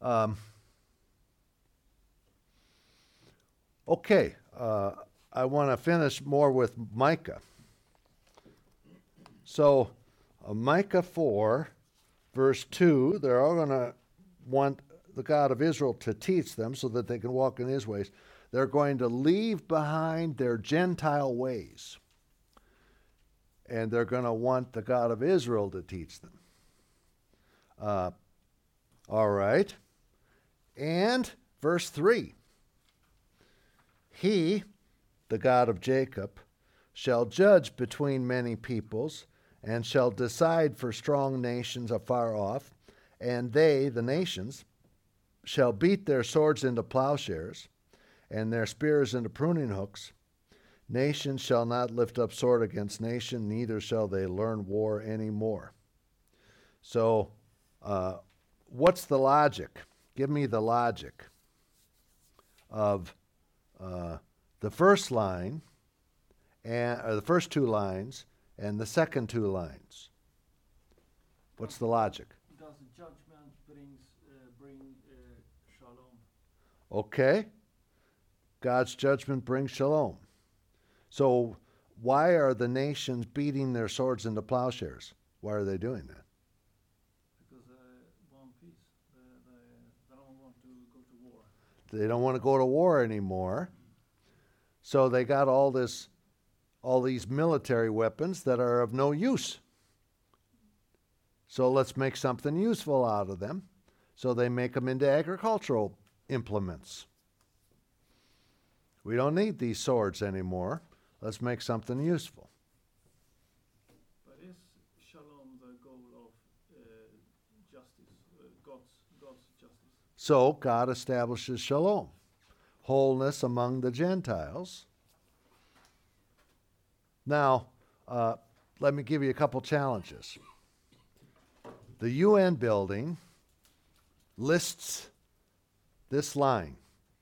Um, okay, I want to finish more with Micah. So, Micah 4, verse 2, they're all going to want the God of Israel to teach them so that they can walk in his ways. They're going to leave behind their Gentile ways. And they're going to want the God of Israel to teach them. All right. And verse 3. He, the God of Jacob, shall judge between many peoples, and shall decide for strong nations afar off, and they, the nations, shall beat their swords into plowshares, and their spears into pruning hooks. Nation shall not lift up sword against nation, neither shall they learn war any more. So, what's the logic? Give me the logic of the first line, or the first two lines, and the second two lines. What's the logic? Does judgment bring shalom? Okay. God's judgment brings shalom. So why are the nations beating their swords into plowshares? Why are they doing that? Because they want peace. They don't want to go to war. They don't want to go to war anymore. So they got all these military weapons that are of no use. So let's make something useful out of them. So they make them into agricultural implements. We don't need these swords anymore. Let's make something useful. But is shalom the goal of justice, God's justice? So God establishes shalom, wholeness among the Gentiles. Now, let me give you a couple challenges. The UN building lists this line.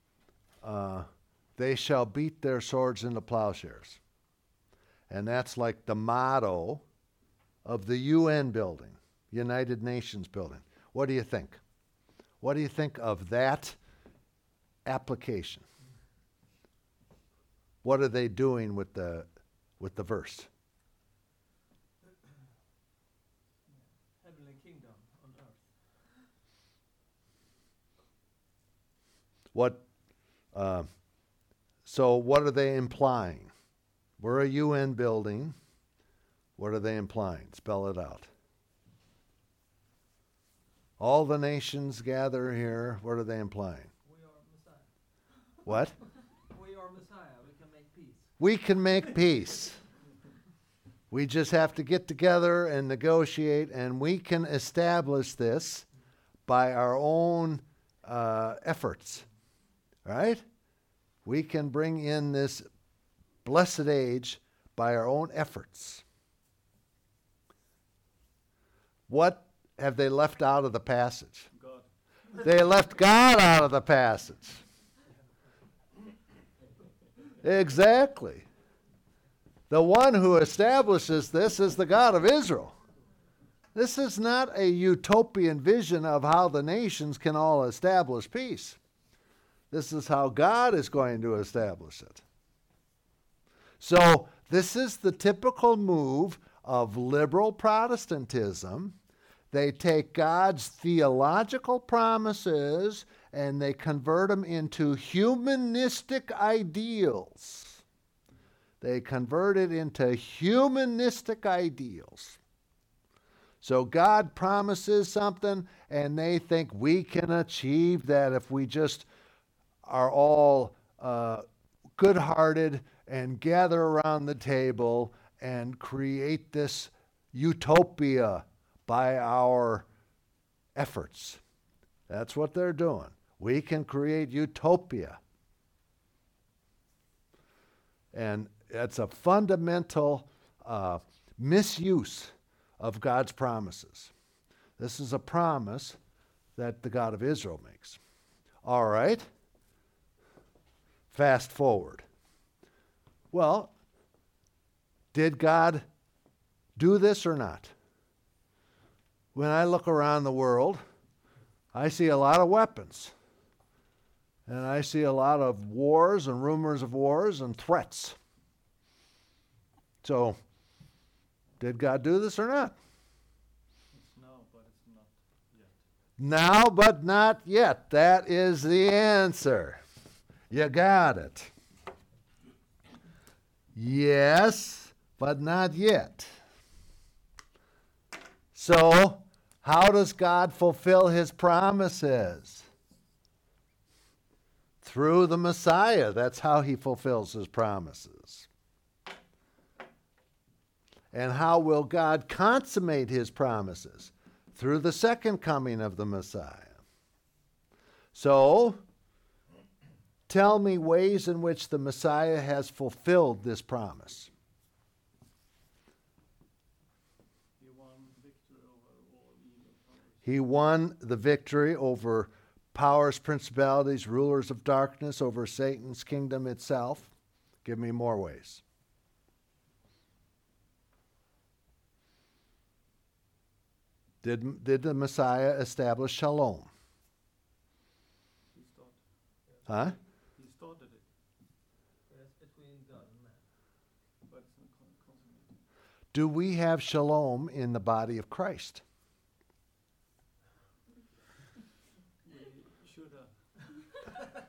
They shall beat their swords into plowshares. And that's like the motto of the UN building, United Nations building. What do you think? What do you think of that application? What are they doing with the verse? Heavenly kingdom on earth. So what are they implying? We're a UN building. What are they implying? Spell it out. All the nations gather here. What are they implying? We are Messiah. What? We are Messiah. We can make peace. We can make peace. We just have to get together and negotiate, and we can establish this by our own efforts, right? We can bring in this blessed age by our own efforts. What have they left out of the passage? God. They left God out of the passage. Exactly. The one who establishes this is the God of Israel. This is not a utopian vision of how the nations can all establish peace. This is how God is going to establish it. So this is the typical move of liberal Protestantism. They take God's theological promises and they convert them into humanistic ideals. They convert it into humanistic ideals. So God promises something, and they think we can achieve that if we just are all good-hearted and gather around the table and create this utopia by our efforts. That's what they're doing. We can create utopia. And it's a fundamental misuse of God's promises. This is a promise that the God of Israel makes. All right. Fast forward. Well, did God do this or not? When I look around the world, I see a lot of weapons. And I see a lot of wars and rumors of wars and threats. So, did God do this or not? It's now, but it's not yet. Now, but not yet. That is the answer. You got it. Yes, but not yet. So, how does God fulfill his promises? Through the Messiah. That's how he fulfills his promises. And how will God consummate his promises? Through the second coming of the Messiah. So, tell me ways in which the Messiah has fulfilled this promise. He won victory over all evil powers. He won the victory over powers, principalities, rulers of darkness, over Satan's kingdom itself. Give me more ways. Did the Messiah establish shalom? He started. Huh? He started it, That's between God and man. but it's not consummated. Do we have shalom in the body of Christ? We should have.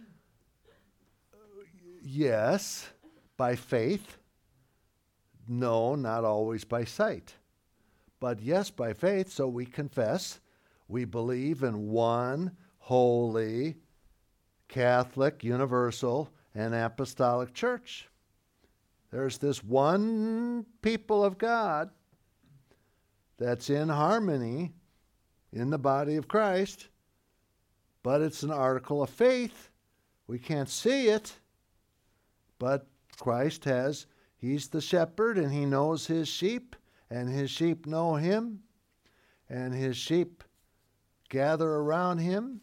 Yes, by faith. No, not always by sight. But yes, by faith, so we confess. We believe in one holy, Catholic, universal, and apostolic church. There's this one people of God that's in harmony in the body of Christ, but it's an article of faith. We can't see it, but Christ he's the shepherd, and he knows his sheep, and his sheep know him, and his sheep gather around him.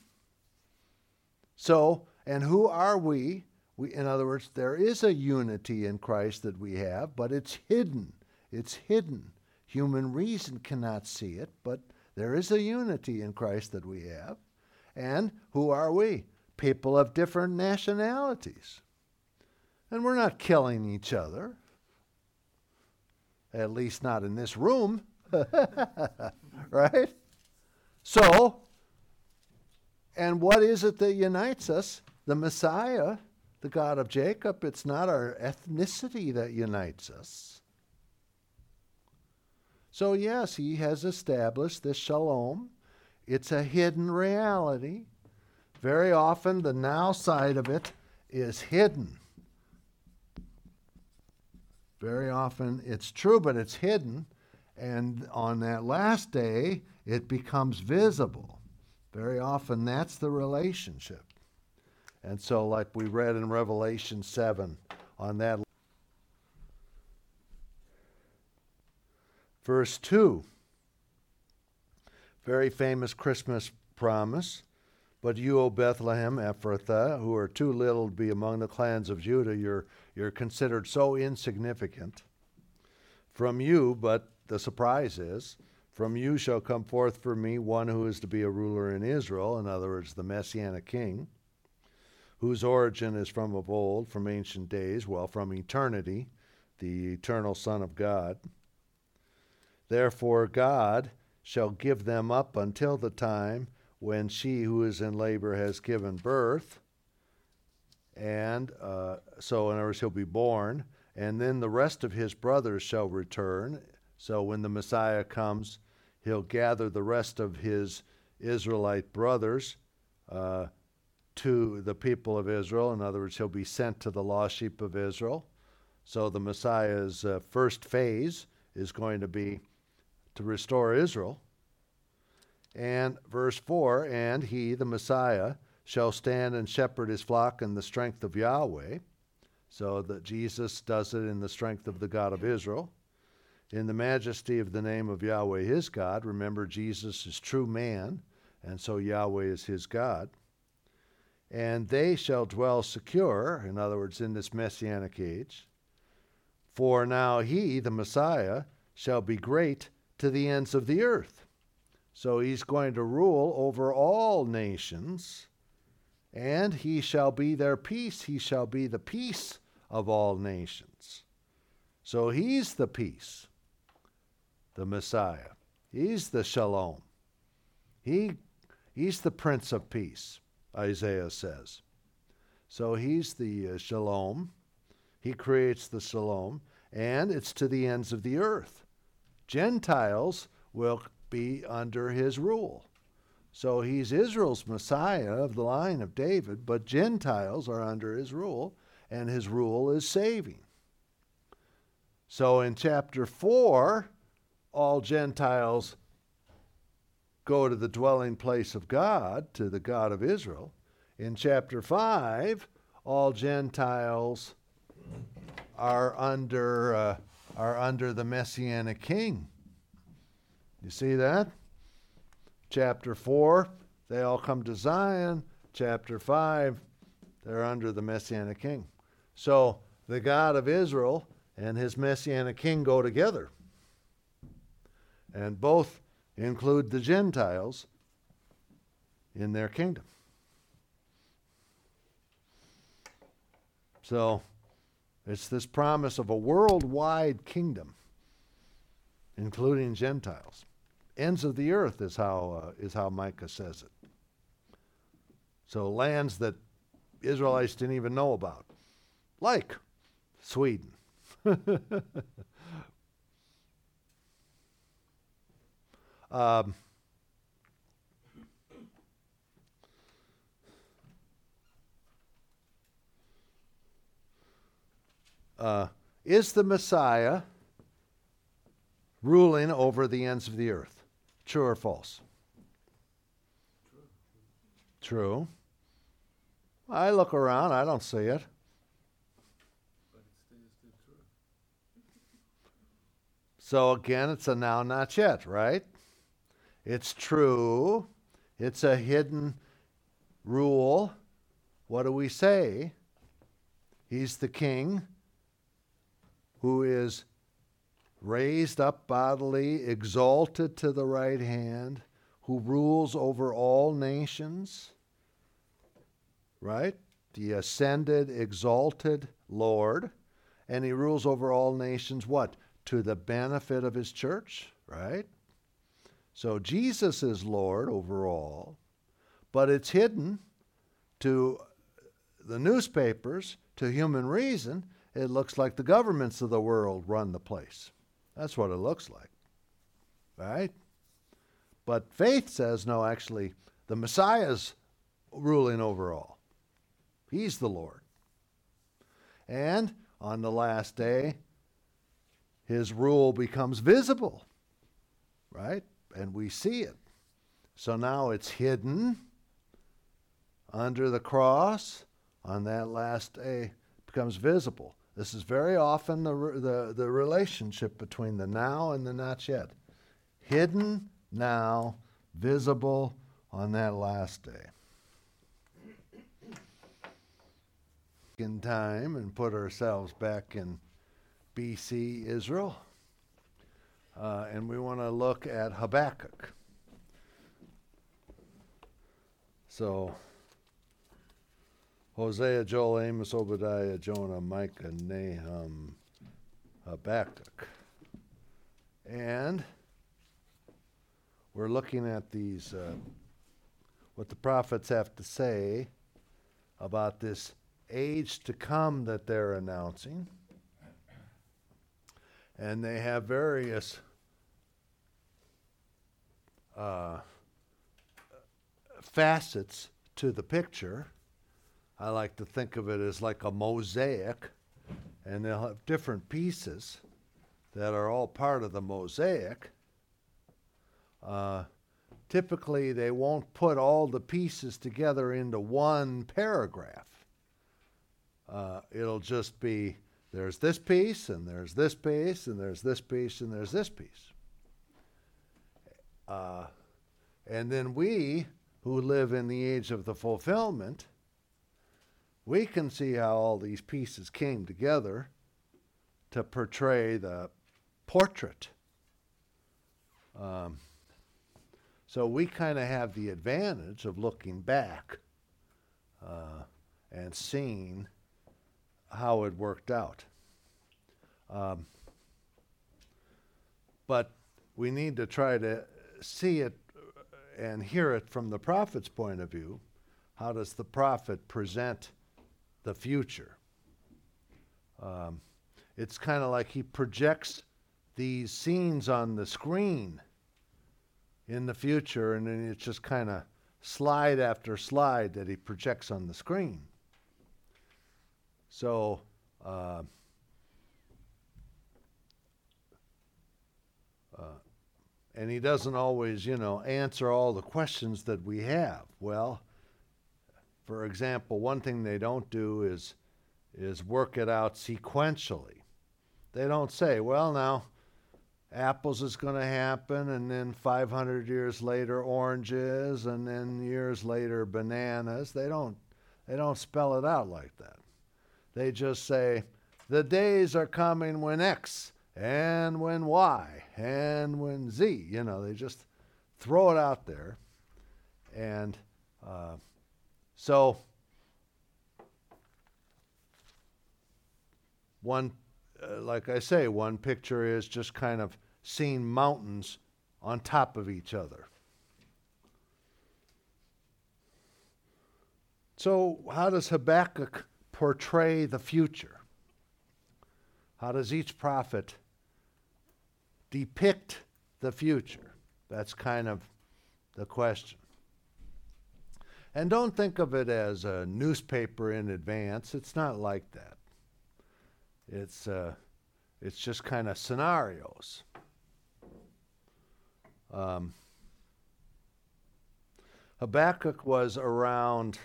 So, and who are we? In other words, there is a unity in Christ that we have, but it's hidden. It's hidden. Human reason cannot see it, but there is a unity in Christ that we have. And who are we? People of different nationalities. And we're not killing each other. At least not in this room. Right? So, and what is it that unites us? The Messiah, the God of Jacob. It's not our ethnicity that unites us. So yes, he has established this shalom. It's a hidden reality. Very often the now side of it is hidden. Very often it's true, but it's hidden. And on that last day, it becomes visible. Very often that's the relationship. And so like we read in Revelation 7 on that. Verse 2, very famous Christmas promise. But you, O Bethlehem Ephrathah, who are too little to be among the clans of Judah, you're considered so insignificant. From you, but the surprise is, from you shall come forth for me one who is to be a ruler in Israel, in other words, the Messianic king, whose origin is from of old, from ancient days, well, from eternity, the eternal Son of God. Therefore God shall give them up until the time when she who is in labor has given birth, and so in other words, he'll be born, and then the rest of his brothers shall return. So when the Messiah comes, he'll gather the rest of his Israelite brothers to the people of Israel. In other words, he'll be sent to the lost sheep of Israel. So the Messiah's first phase is going to be to restore Israel. And verse 4, and he, the Messiah, shall stand and shepherd his flock in the strength of Yahweh. So that Jesus does it in the strength of the God of Israel. In the majesty of the name of Yahweh his God. Remember, Jesus is true man, and so Yahweh is his God. And they shall dwell secure, in other words, in this messianic age. For now he, the Messiah, shall be great to the ends of the earth. So he's going to rule over all nations, and he shall be their peace. He shall be the peace of all nations. So he's the peace, the Messiah. He's the Shalom. He's the Prince of Peace, Isaiah says. So he's the Shalom. He creates the Shalom, and it's to the ends of the earth. Gentiles will be under his rule. So he's Israel's Messiah of the line of David, but Gentiles are under his rule, and his rule is saving. So in chapter 4, all Gentiles go to the dwelling place of God, to the God of Israel. In chapter 5, all Gentiles are under the Messianic King. You see that? Chapter 4, they all come to Zion. Chapter 5, they're under the Messianic King. So the God of Israel and his Messianic King go together. And both include the Gentiles in their kingdom. So it's this promise of a worldwide kingdom, including Gentiles. Ends of the earth is how Micah says it. So lands that Israelites didn't even know about, like Sweden. Is the Messiah ruling over the ends of the earth? True or false? True. I look around, I don't see it. But it stays still true. So again, it's a now, not yet, right? It's true. It's a hidden rule. What do we say? He's the king who is raised up bodily, exalted to the right hand, who rules over all nations, right? The ascended, exalted Lord, and he rules over all nations, what? To the benefit of his church, right? So Jesus is Lord over all, but it's hidden to the newspapers, to human reason. It looks like the governments of the world run the place. That's what it looks like, right? But faith says, no, actually, the Messiah's ruling over all. He's the Lord. And on the last day, his rule becomes visible, right? And we see it. So now it's hidden under the cross. On that last day, it becomes visible. This is very often the relationship between the now and the not yet. Hidden now, visible on that last day. In time and put ourselves back in BC Israel. And we want to look at Habakkuk. So, Hosea, Joel, Amos, Obadiah, Jonah, Micah, Nahum, Habakkuk. And we're looking at these, what the prophets have to say about this age to come that they're announcing. And they have various facets to the picture. I like to think of it as like a mosaic, and they'll have different pieces that are all part of the mosaic. Typically, they won't put all the pieces together into one paragraph. It'll just be, there's this piece, and there's this piece, and there's this piece, and there's this piece. And then we, who live in the age of the fulfillment, we can see how all these pieces came together to portray the portrait. So we kind of have the advantage of looking back and seeing how it worked out. But we need to try to see it and hear it from the prophet's point of view. How does the prophet present the future? It's kind of like he projects these scenes on the screen in the future, and then it's just kind of slide after slide that he projects on the screen. So, and he doesn't always, answer all the questions that we have. Well, for example, one thing they don't do is work it out sequentially. They don't say, well, now, apples is going to happen, and then 500 years later, oranges, and then years later, bananas. They don't spell it out like that. They just say, the days are coming when X, and when Y, and when Z. They just throw it out there. And so one, like I say, one picture is just kind of seeing mountains on top of each other. So how does Habakkuk portray the future? How does each prophet depict the future? That's kind of the question. And don't think of it as a newspaper in advance. It's not like that. It's just kind of scenarios. Habakkuk was around,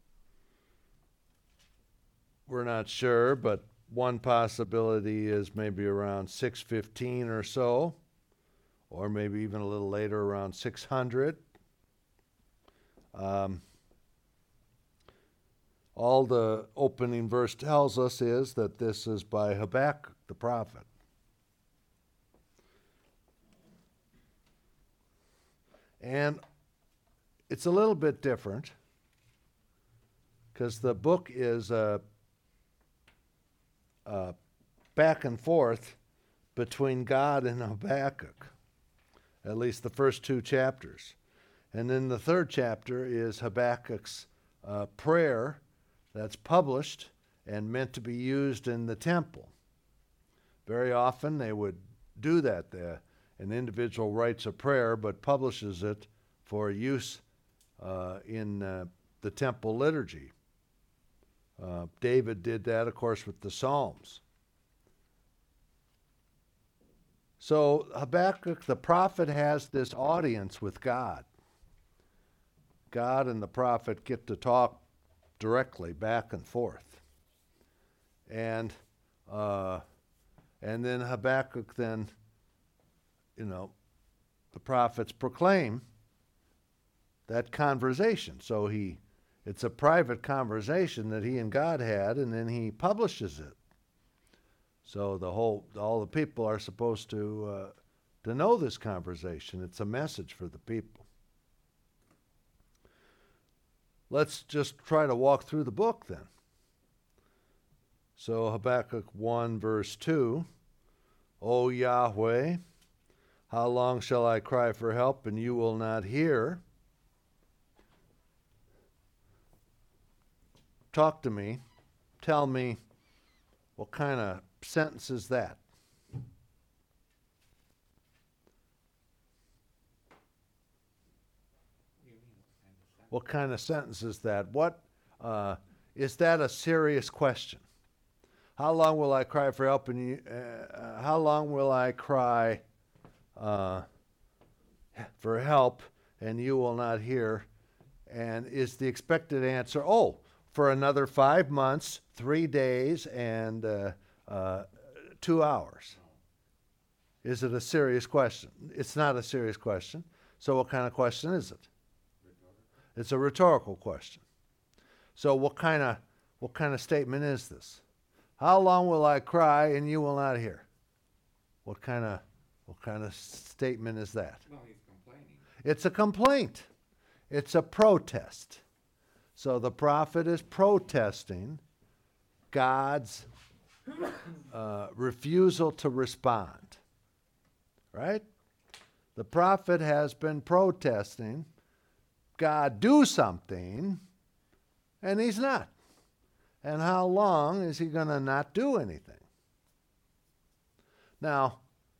we're not sure, but one possibility is maybe around 615 or so, or maybe even a little later, around 600. All the opening verse tells us is that this is by Habakkuk the prophet. And it's a little bit different because the book is back and forth between God and Habakkuk, at least the first two chapters. And then the third chapter is Habakkuk's prayer that's published and meant to be used in the temple. Very often they would do that. An individual writes a prayer but publishes it for use in the temple liturgy. David did that, of course, with the Psalms. So Habakkuk, the prophet, has this audience with God. God and the prophet get to talk directly back and forth. And then Habakkuk then, the prophets proclaim that conversation. So it's a private conversation that he and God had, and then he publishes it. So all the people are supposed to know this conversation. It's a message for the people. Let's just try to walk through the book then. So Habakkuk 1 verse 2, O Yahweh, how long shall I cry for help and you will not hear? Talk to me. Tell me, what kind of sentence is that? What kind of sentence is that? What is that a serious question? How long will I cry for help? And you, how long will I cry for help and you will not hear? And is the expected answer, for another 5 months, 3 days, and 2 hours? Is it a serious question? It's not a serious question. So what kind of question is it? It's a rhetorical question. So what kind of statement is this? How long will I cry and you will not hear? What kind of statement is that? Well, he's complaining. It's a complaint. It's a protest. So the prophet is protesting God's refusal to respond. Right? The prophet has been protesting God do something, and he's not. And how long is he going to not do anything? Now,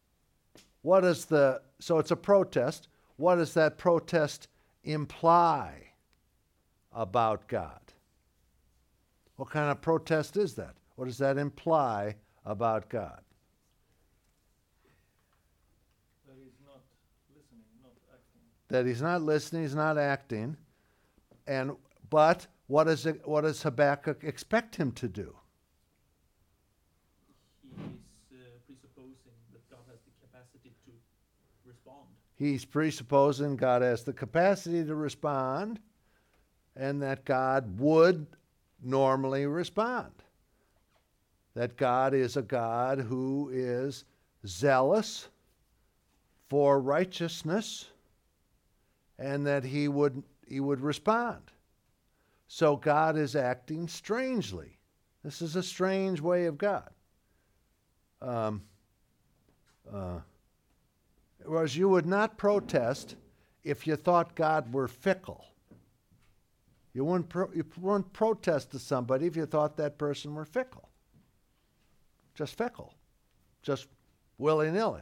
so it's a protest. What does that protest imply about God? What kind of protest is that? What does that imply about God? That he's not listening, not acting. That he's not listening, he's not acting. But what does Habakkuk expect him to do? He is presupposing that God has the capacity to respond. He's presupposing God has the capacity to respond and that God would normally respond. That God is a God who is zealous for righteousness and that he would respond. So God is acting strangely. This is a strange way of God. Whereas you would not protest if you thought God were fickle. You wouldn't protest to somebody if you thought that person were fickle. Just fickle. Just willy-nilly.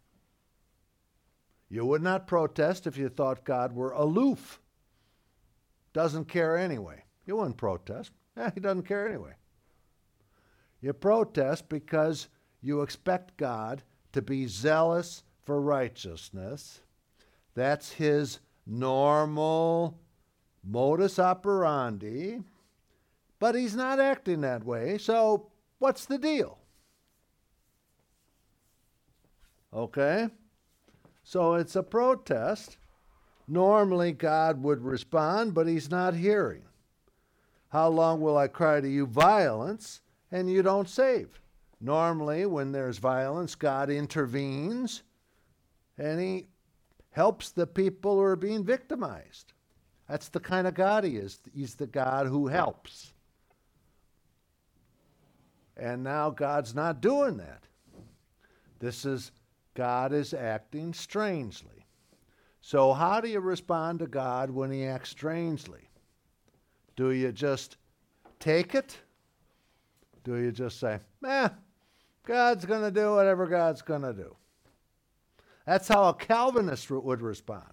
You would not protest if you thought God were aloof. Doesn't care anyway. You wouldn't protest. He doesn't care anyway. You protest because you expect God to be zealous for righteousness. That's his normal modus operandi. But he's not acting that way, so what's the deal? Okay? So it's a protest. Normally God would respond, but he's not hearing. How long will I cry to you violence, and you don't save? Normally, when there's violence, God intervenes, and he helps the people who are being victimized. That's the kind of God he is. He's the God who helps. And now God's not doing that. God is acting strangely. So how do you respond to God when he acts strangely? Do you just take it? Do you just say, God's going to do whatever God's going to do? That's how a Calvinist would respond.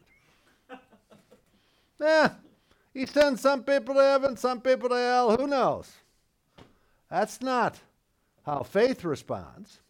He sends some people to heaven, some people to hell, who knows? That's not how faith responds.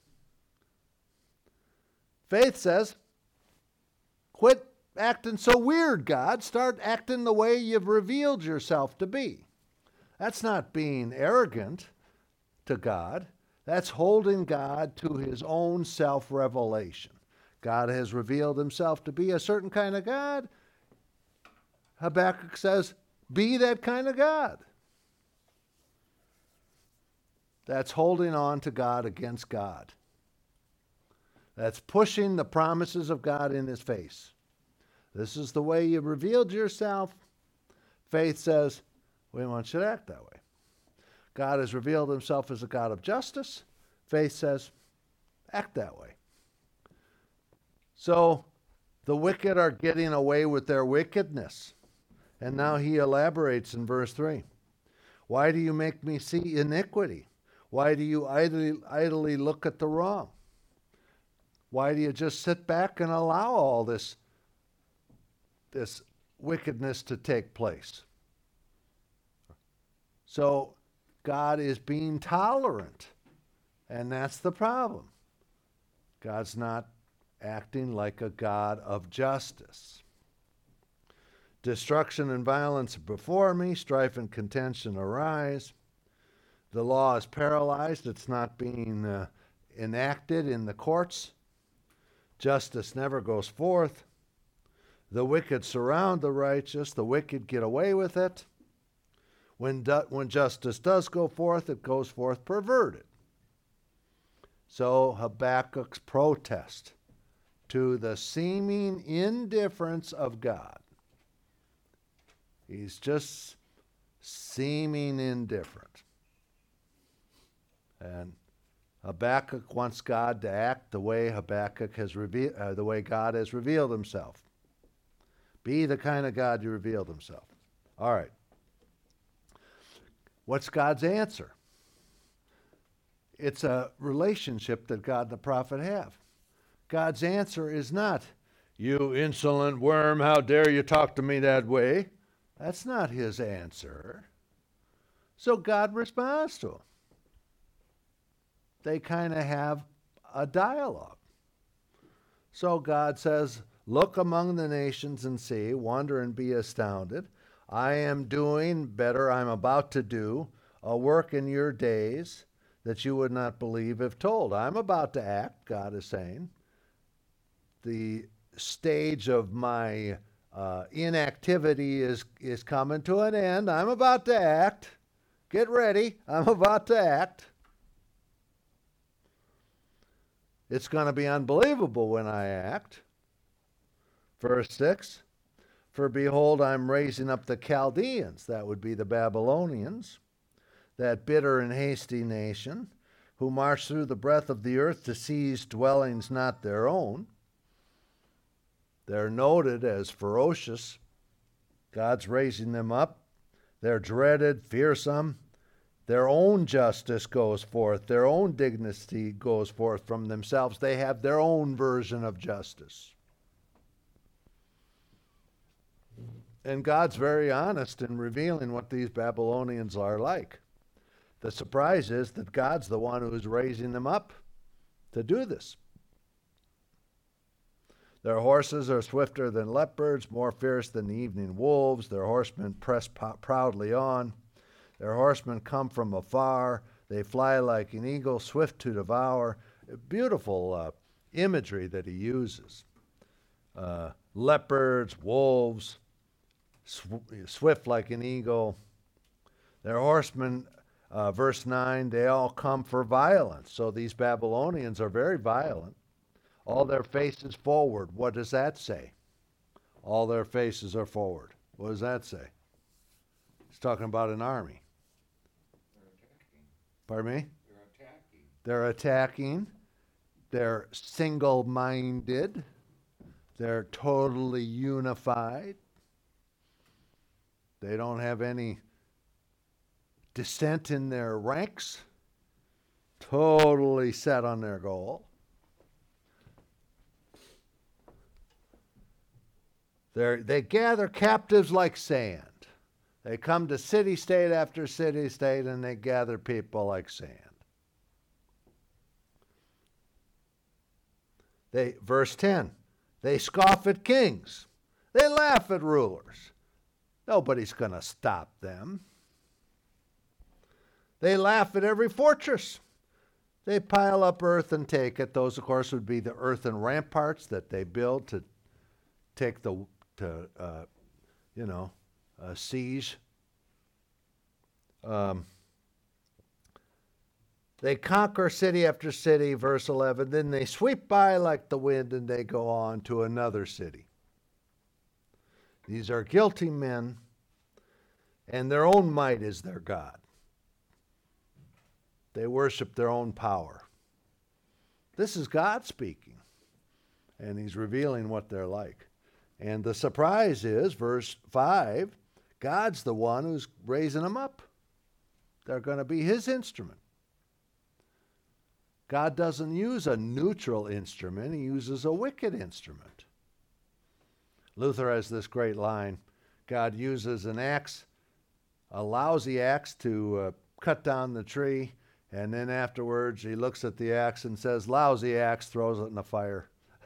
Faith says, quit acting so weird, God. Start acting the way you've revealed yourself to be. That's not being arrogant to God. That's holding God to his own self-revelation. God has revealed himself to be a certain kind of God. Habakkuk says, be that kind of God. That's holding on to God against God. That's pushing the promises of God in his face. This is the way you revealed yourself. Faith says, we want you to act that way. God has revealed himself as a God of justice. Faith says, act that way. So the wicked are getting away with their wickedness. And now he elaborates in verse 3. Why do you make me see iniquity? Why do you idly look at the wrong? Why do you just sit back and allow all this wickedness to take place? So God is being tolerant, and that's the problem. God's not acting like a God of justice. Destruction and violence are before me, strife and contention arise. The law is paralyzed, it's not being enacted in the courts. Justice never goes forth. The wicked surround the righteous, the wicked get away with it. When justice does go forth, it goes forth perverted. So Habakkuk's protest to the seeming indifference of God. He's just seeming indifferent. And Habakkuk wants God to act the way the way God has revealed himself. Be the kind of God you revealed himself. All right. What's God's answer? It's a relationship that God and the prophet have. God's answer is not, "You insolent worm, how dare you talk to me that way?" That's not his answer. So God responds to him. They kind of have a dialogue. So God says, "Look among the nations and see, wonder and be astounded. I am doing better, I'm about to do a work in your days that you would not believe if told." I'm about to act, God is saying. The stage of my inactivity is coming to an end. I'm about to act. Get ready. I'm about to act. It's going to be unbelievable when I act. Verse 6, "For behold, I'm raising up the Chaldeans," that would be the Babylonians, "that bitter and hasty nation, who march through the breadth of the earth to seize dwellings not their own." They're noted as ferocious. God's raising them up. They're dreaded, fearsome. Their own justice goes forth. Their own dignity goes forth from themselves. They have their own version of justice. And God's very honest in revealing what these Babylonians are like. The surprise is that God's the one who's raising them up to do this. "Their horses are swifter than leopards, more fierce than the evening wolves. Their horsemen press proudly on. Their horsemen come from afar. They fly like an eagle, swift to devour." Beautiful imagery that he uses. Leopards, wolves, swift like an eagle. Their horsemen, verse 9, they all come for violence. So these Babylonians are very violent. All their faces forward. What does that say? All their faces are forward. What does that say? It's talking about an army. They're attacking. Pardon me? They're attacking. They're attacking. They're single-minded. They're totally unified. They don't have any dissent in their ranks. Totally set on their goal. They gather captives like sand. They come to city-state after city-state, and they gather people like sand. Verse 10, they scoff at kings. They laugh at rulers. Nobody's going to stop them. They laugh at every fortress. They pile up earth and take it. Those, of course, would be the earthen ramparts that they build to take siege. They conquer city after city, verse 11. Then they sweep by like the wind and they go on to another city. These are guilty men, and their own might is their God. They worship their own power. This is God speaking, and he's revealing what they're like. And the surprise is, verse 5, God's the one who's raising them up. They're going to be his instrument. God doesn't use a neutral instrument. He uses a wicked instrument. Luther has this great line. God uses an axe, a lousy axe, to cut down the tree, and then afterwards he looks at the axe and says, "Lousy axe," throws it in the fire.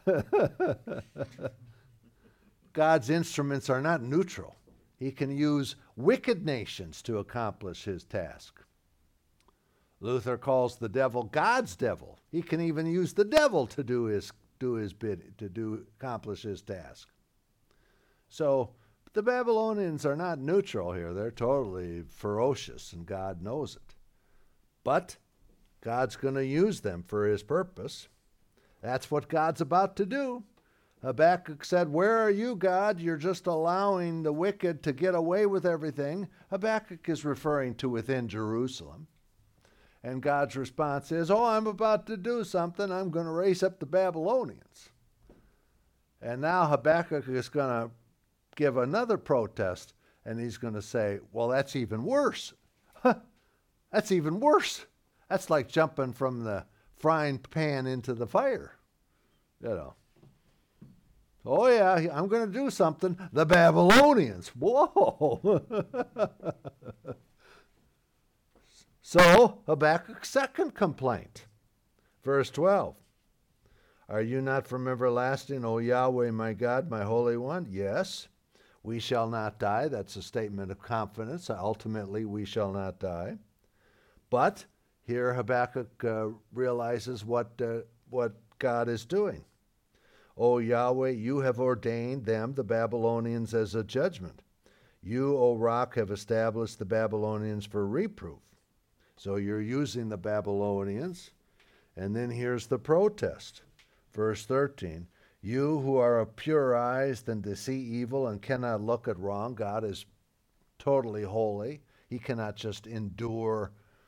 God's instruments are not neutral. He can use wicked nations to accomplish his task. Luther calls the devil God's devil. He can even use the devil to accomplish his task. So the Babylonians are not neutral here. They're totally ferocious, and God knows it. But God's going to use them for his purpose. That's what God's about to do. Habakkuk said, where are you, God? You're just allowing the wicked to get away with everything. Habakkuk is referring to within Jerusalem. And God's response is, oh, I'm about to do something. I'm going to raise up the Babylonians. And now Habakkuk is going to give another protest, and he's going to say, well, that's even worse. That's even worse. That's like jumping from the frying pan into the fire. You know. Oh, yeah, I'm going to do something. The Babylonians. Whoa. So, Habakkuk's second complaint. Verse 12. Are you not from everlasting, O Yahweh, my God, my Holy One? Yes, we shall not die. That's a statement of confidence. Ultimately, we shall not die. But here Habakkuk realizes what God is doing. O Yahweh, you have ordained them, the Babylonians, as a judgment. You, O rock, have established the Babylonians for reproof. So you're using the Babylonians. And then here's the protest. Verse 13, you who are of pure eyes and to see evil and cannot look at wrong. God is totally holy. He cannot just endure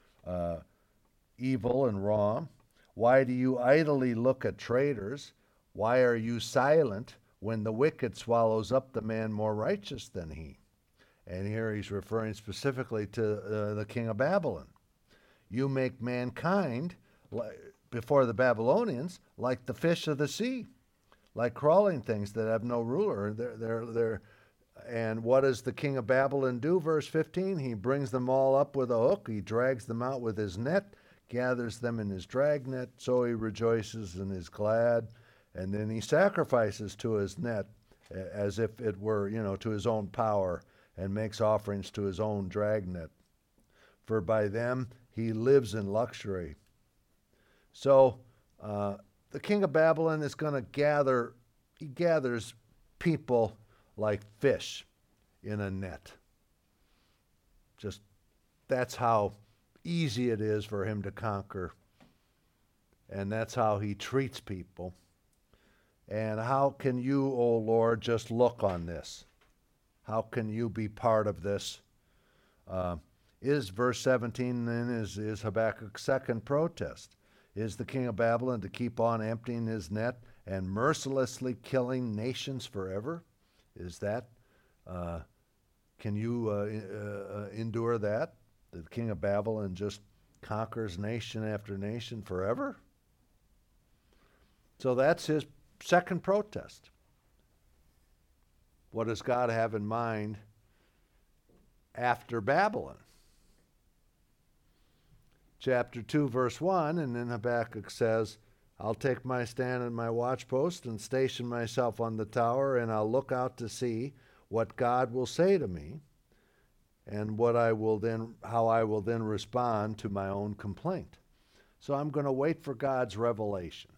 evil and wrong. Why do you idly look at traitors? Why are you silent when the wicked swallows up the man more righteous than he? And here he's referring specifically to the king of Babylon. You make mankind, before the Babylonians, like the fish of the sea, like crawling things that have no ruler. And what does the king of Babylon do? Verse 15, he brings them all up with a hook. He drags them out with his net, gathers them in his dragnet. So he rejoices and is glad. And then he sacrifices to his net as if it were, to his own power, and makes offerings to his own dragnet. For by them he lives in luxury. So the king of Babylon is going to he gathers people like fish in a net. Just, that's how easy it is for him to conquer. And that's how he treats people. And how can you, O Lord, just look on this? How can you be part of this? Is verse 17 then is Habakkuk's second protest. Is the king of Babylon to keep on emptying his net and mercilessly killing nations forever? Is that, can you endure that? The king of Babylon just conquers nation after nation forever? So that's his second protest. What does God have in mind after Babylon? Chapter 2, verse 1, and then Habakkuk says, I'll take my stand at my watchpost and station myself on the tower, and I'll look out to see what God will say to me and how I will then respond to my own complaint. So I'm going to wait for God's revelation.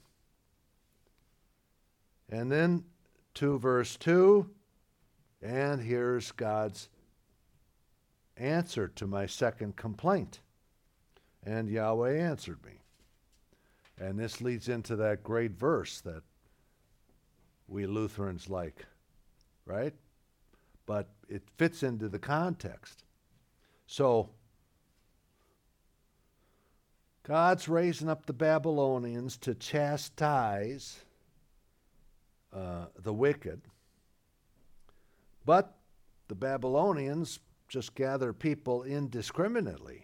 And then to verse 2, and here's God's answer to my second complaint. And Yahweh answered me. And this leads into that great verse that we Lutherans like, right? But it fits into the context. So, God's raising up the Babylonians to chastise the wicked. But the Babylonians just gather people indiscriminately.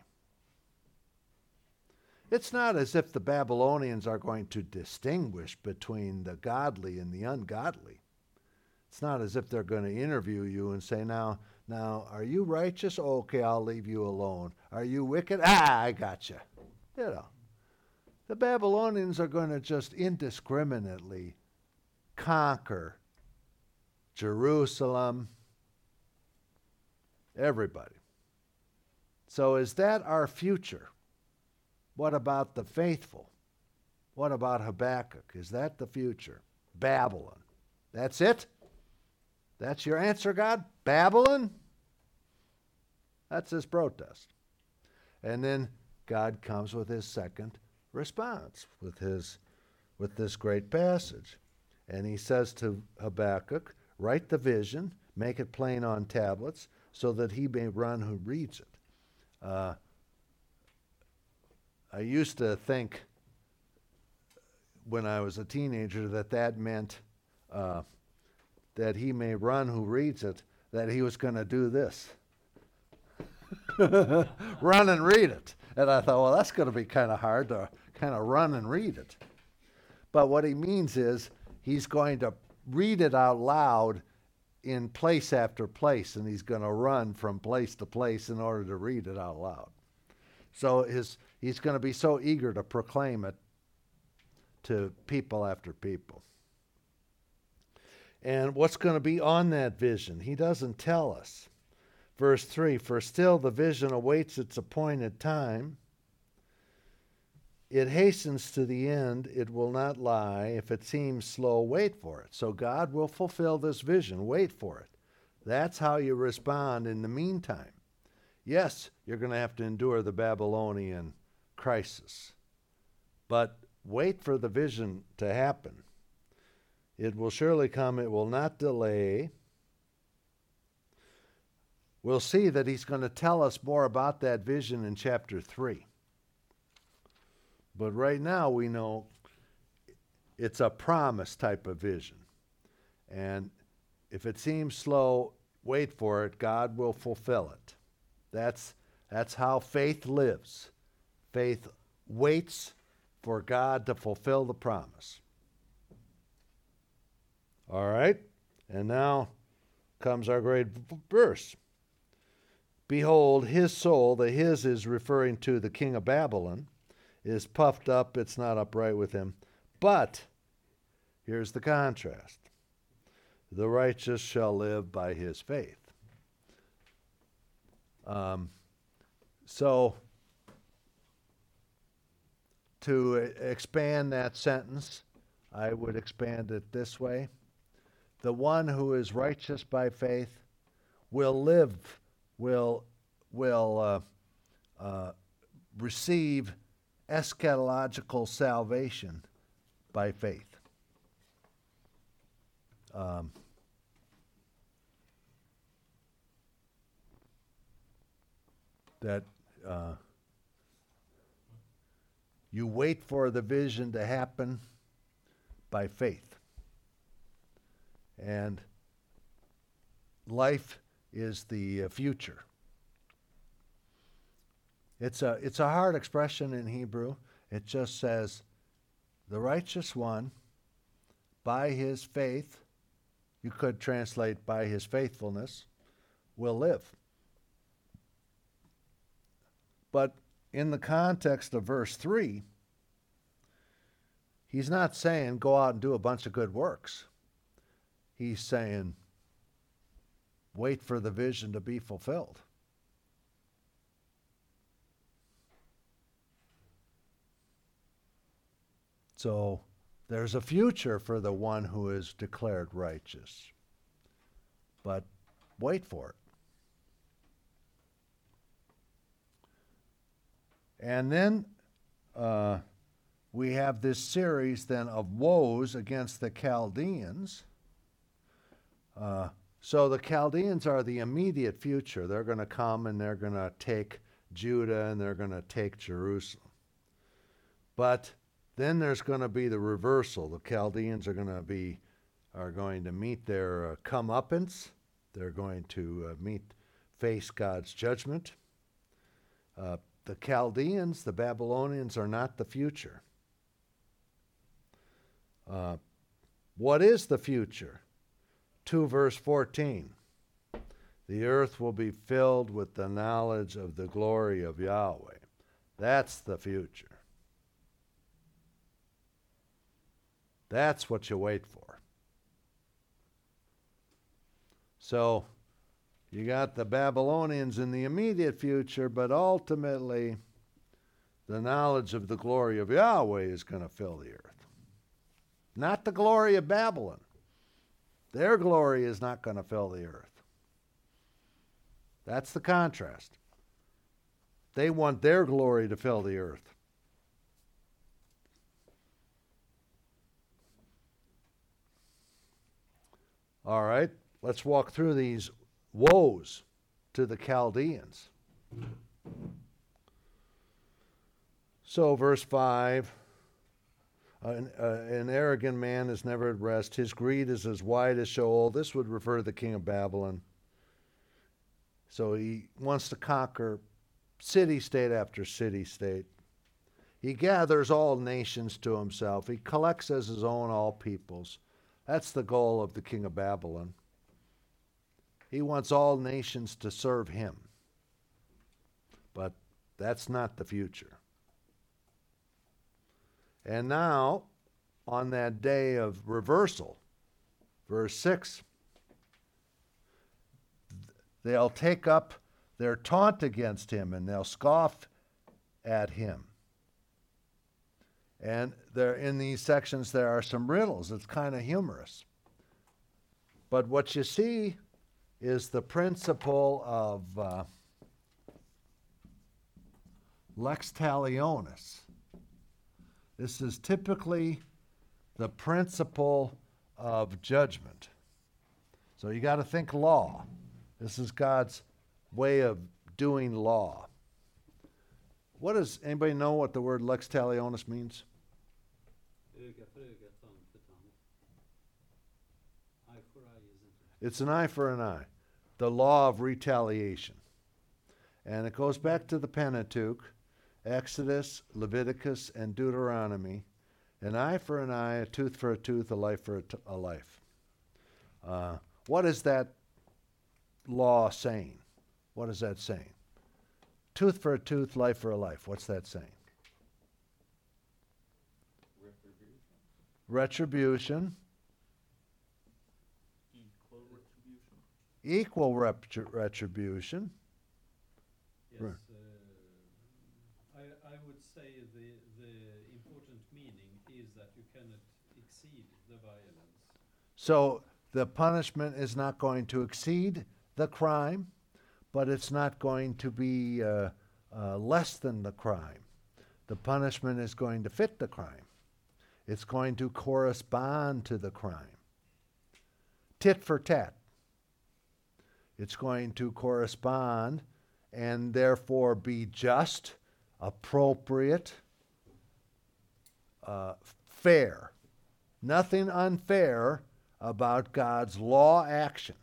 It's not as if the Babylonians are going to distinguish between the godly and the ungodly. It's not as if they're going to interview you and say, now, are you righteous? Oh, okay, I'll leave you alone. Are you wicked? I got you. The Babylonians are going to just indiscriminately conquer Jerusalem, everybody. So is that our future? What about the faithful? What about Habakkuk? Is that the future? Babylon. That's it? That's your answer, God? Babylon? That's his protest. And then God comes with his second response with this great passage. And he says to Habakkuk, write the vision, make it plain on tablets, so that he may run who reads it. I used to think when I was a teenager that meant that he may run who reads it, that he was going to do this. Run and read it. And I thought, well, that's going to be kind of hard to kind of run and read it. But what he means is he's going to read it out loud in place after place, and he's going to run from place to place in order to read it out loud. So he's going to be so eager to proclaim it to people after people. And what's going to be on that vision? He doesn't tell us. Verse 3, for still the vision awaits its appointed time. It hastens to the end. It will not lie. If it seems slow, wait for it. So God will fulfill this vision. Wait for it. That's how you respond in the meantime. Yes, you're going to have to endure the Babylonian crisis. But wait for the vision to happen. It will surely come. It will not delay. We'll see that he's going to tell us more about that vision in chapter 3. But right now we know it's a promise type of vision. And if it seems slow, wait for it. God will fulfill it. That's how faith lives. Faith waits for God to fulfill the promise. All right? And now comes our great verse. Behold, his soul, the his is referring to the king of Babylon, is puffed up, it's not upright with him. But, here's the contrast. The righteous shall live by his faith. So, to expand that sentence, I would expand it this way. The one who is righteous by faith will live, will receive eschatological salvation by faith. You wait for the vision to happen by faith. And life is the future. It's a hard expression in Hebrew. It just says, the righteous one, by his faith, you could translate by his faithfulness, will live. But in the context of verse 3, he's not saying go out and do a bunch of good works. He's saying wait for the vision to be fulfilled. So there's a future for the one who is declared righteous. But wait for it. And then we have this series then of woes against the Chaldeans. So the Chaldeans are the immediate future. They're going to come and they're going to take Judah and they're going to take Jerusalem. But then there's going to be the reversal. The Chaldeans are going to meet their comeuppance. They're going to face God's judgment. The Chaldeans, the Babylonians, are not the future. What is the future? 2 verse 14. The earth will be filled with the knowledge of the glory of Yahweh. That's the future. That's what you wait for. So, you got the Babylonians in the immediate future, but ultimately, the knowledge of the glory of Yahweh is going to fill the earth. Not the glory of Babylon. Their glory is not going to fill the earth. That's the contrast. They want their glory to fill the earth. All right, let's walk through these woes to the Chaldeans. So, verse 5, an arrogant man is never at rest. His greed is as wide as Sheol. This would refer to the king of Babylon. So he wants to conquer city-state after city-state. He gathers all nations to himself. He collects as his own all peoples. That's the goal of the king of Babylon. He wants all nations to serve him. But that's not the future. And now, on that day of reversal, verse 6, they'll take up their taunt against him and they'll scoff at him. And there, in these sections, there are some riddles. It's kind of humorous. But what you see is the principle of lex talionis. This is typically the principle of judgment. So you got to think law. This is God's way of doing law. What does anybody know what the word lex talionis means? Öga för öga, tand för tand. Eye for eye, isn't it? It's an eye for an eye, the law of retaliation. And it goes back to the Pentateuch, Exodus, Leviticus, and Deuteronomy. An eye for an eye, a tooth for a tooth, a life for a life. What is that law saying? What is that saying? Tooth for a tooth, life for a life. What's that saying? Retribution. Equal retribution. Yes, Right. I would say the important meaning is that you cannot exceed the violence. So the punishment is not going to exceed the crime, but it's not going to be less than the crime. The punishment is going to fit the crime. It's going to correspond to the crime. Tit for tat. It's going to correspond and therefore be just, appropriate, fair. Nothing unfair about God's law action.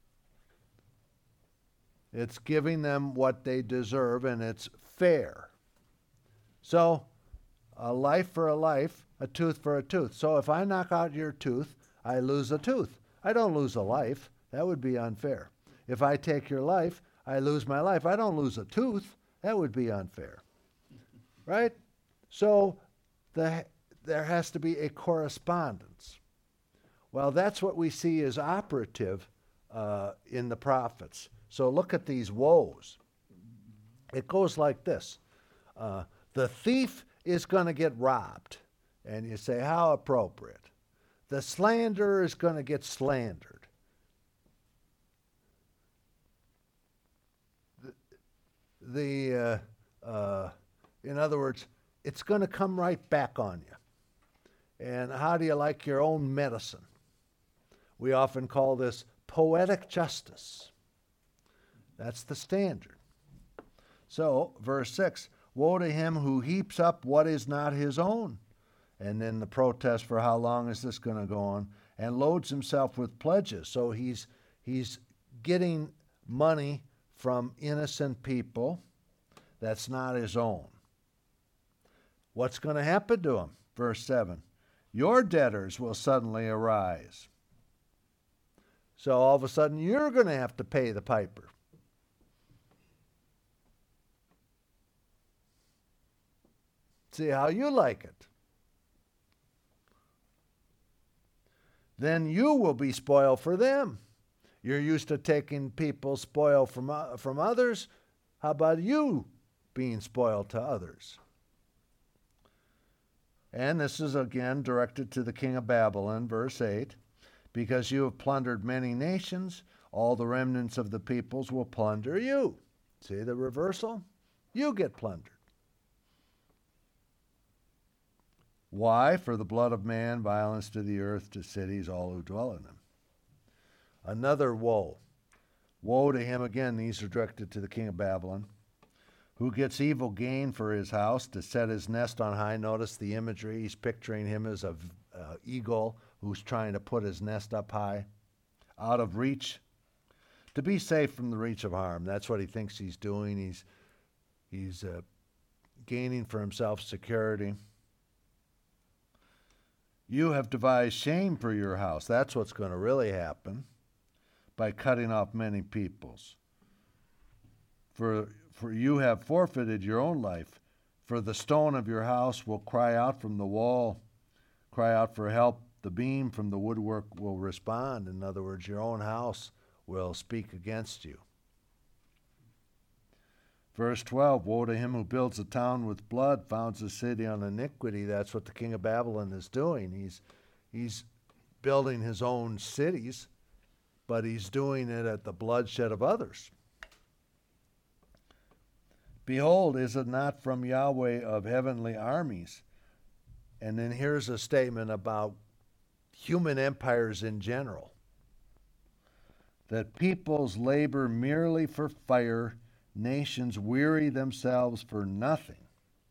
It's giving them what they deserve, and it's fair. So, a life for a life, a tooth for a tooth. So if I knock out your tooth, I lose a tooth. I don't lose a life. That would be unfair. If I take your life, I lose my life. I don't lose a tooth. That would be unfair. Right? So there has to be a correspondence. Well, that's what we see as operative in the prophets. So look at these woes. It goes like this. The thief is going to get robbed. And you say, how appropriate. The slanderer is going to get slandered. In other words, it's going to come right back on you. And how do you like your own medicine? We often call this poetic justice. That's the standard. So, verse 6, woe to him who heaps up what is not his own. And then the protest for how long is this going to go on, and loads himself with pledges. So he's getting money from innocent people that's not his own. What's going to happen to him? Verse 7, your debtors will suddenly arise. So all of a sudden you're going to have to pay the piper. See how you like it. Then you will be spoiled for them. You're used to taking people's spoil from others. How about you being spoiled to others? And this is again directed to the king of Babylon, verse 8. Because you have plundered many nations, all the remnants of the peoples will plunder you. See the reversal? You get plundered. Why? For the blood of man, violence to the earth, to cities, all who dwell in them. Another woe. Woe to him, again, these are directed to the king of Babylon, who gets evil gain for his house to set his nest on high. Notice the imagery. He's picturing him as a eagle who's trying to put his nest up high, out of reach, to be safe from the reach of harm. That's what he thinks he's doing. He's gaining for himself security. You have devised shame for your house. That's what's going to really happen by cutting off many peoples. For you have forfeited your own life. For the stone of your house will cry out from the wall, cry out for help. The beam from the woodwork will respond. In other words, your own house will speak against you. Verse 12, woe to him who builds a town with blood, founds a city on iniquity. That's what the king of Babylon is doing. He's building his own cities, but he's doing it at the bloodshed of others. Behold, is it not from Yahweh of heavenly armies? And then here's a statement about human empires in general. That peoples labor merely for fire, nations weary themselves for nothing.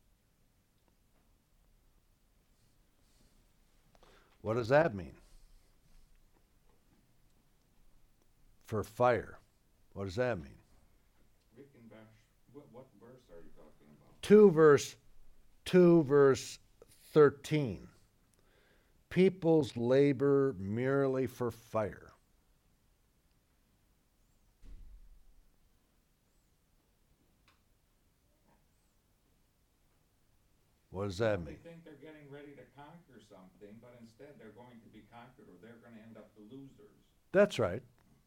What does that mean? For fire. What does that mean? What verse are you talking about? 2 verse 13. Peoples labor merely for fire. What does that mean? They think they're getting ready to conquer something, but instead they're going to be conquered, or they're going to end up the losers. That's right.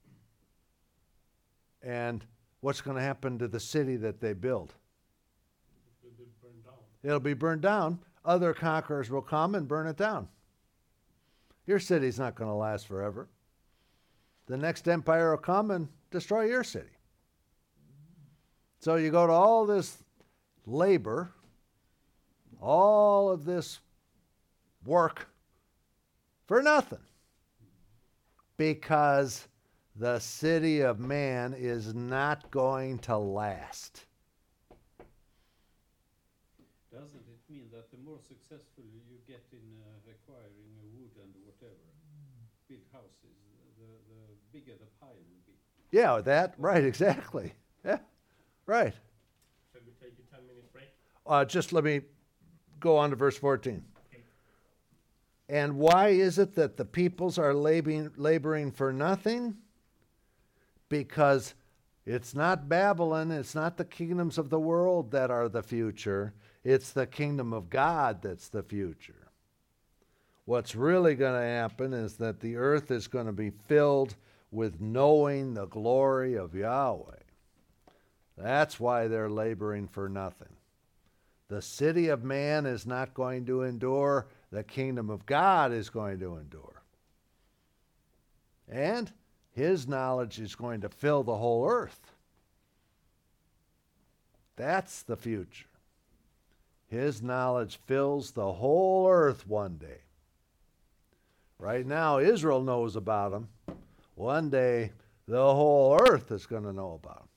And what's going to happen to the city that they build? It will be burned down. It'll be burned down. Other conquerors will come and burn it down. Your city's not going to last forever. The next empire will come and destroy your city. So you go to all this labor, all of this work for nothing, because the city of man is not going to last. Doesn't it mean that the more successful you get in acquiring wood and whatever, big houses, the bigger the pie will be? Yeah, that, right, exactly. Yeah, right. Shall we take a 10-minute break? Just let me go on to verse 14. Okay. And why is it that the peoples are laboring for nothing? Because it's not Babylon, it's not the kingdoms of the world that are the future. It's the kingdom of God that's the future. What's really going to happen is that the earth is going to be filled with knowing the glory of Yahweh. That's why they're laboring for nothing. The city of man is not going to endure. The kingdom of God is going to endure. And his knowledge is going to fill the whole earth. That's the future. His knowledge fills the whole earth one day. Right now, Israel knows about him. One day, the whole earth is going to know about him.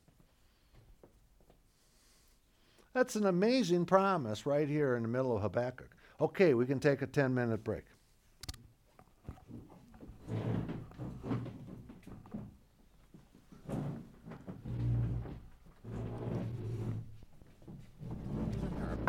That's an amazing promise right here in the middle of Habakkuk. Okay, we can take a 10-minute break.